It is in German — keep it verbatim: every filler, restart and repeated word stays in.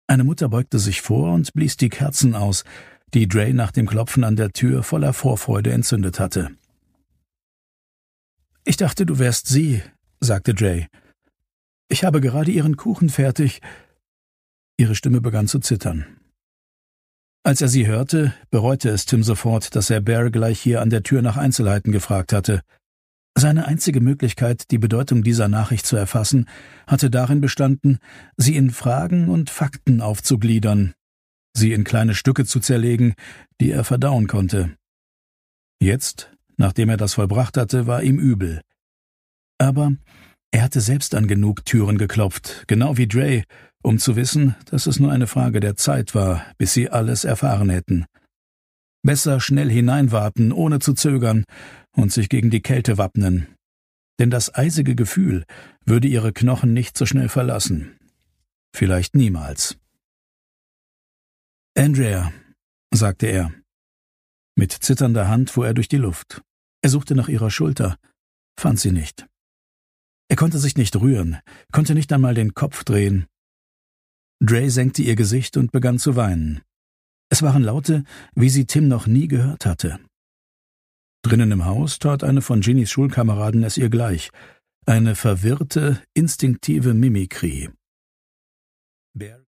Eine Mutter beugte sich vor und blies die Kerzen aus, die Dre nach dem Klopfen an der Tür voller Vorfreude entzündet hatte. »Ich dachte, du wärst sie«, sagte Dre. »Ich habe gerade Ihren Kuchen fertig.« Ihre Stimme begann zu zittern. Als er sie hörte, bereute es Tim sofort, dass er Bear gleich hier an der Tür nach Einzelheiten gefragt hatte. Seine einzige Möglichkeit, die Bedeutung dieser Nachricht zu erfassen, hatte darin bestanden, sie in Fragen und Fakten aufzugliedern, sie in kleine Stücke zu zerlegen, die er verdauen konnte. Jetzt, nachdem er das vollbracht hatte, war ihm übel. Aber er hatte selbst an genug Türen geklopft, genau wie Dre, um zu wissen, dass es nur eine Frage der Zeit war, bis sie alles erfahren hätten. Besser schnell hineinwarten, ohne zu zögern, und sich gegen die Kälte wappnen. Denn das eisige Gefühl würde ihre Knochen nicht so schnell verlassen. Vielleicht niemals. »Andrea«, sagte er. Mit zitternder Hand fuhr er durch die Luft. Er suchte nach ihrer Schulter, fand sie nicht. Er konnte sich nicht rühren, konnte nicht einmal den Kopf drehen. Dre senkte ihr Gesicht und begann zu weinen. Es waren Laute, wie sie Tim noch nie gehört hatte. Drinnen im Haus tat eine von Ginnys Schulkameraden es ihr gleich, eine verwirrte, instinktive Mimikrie.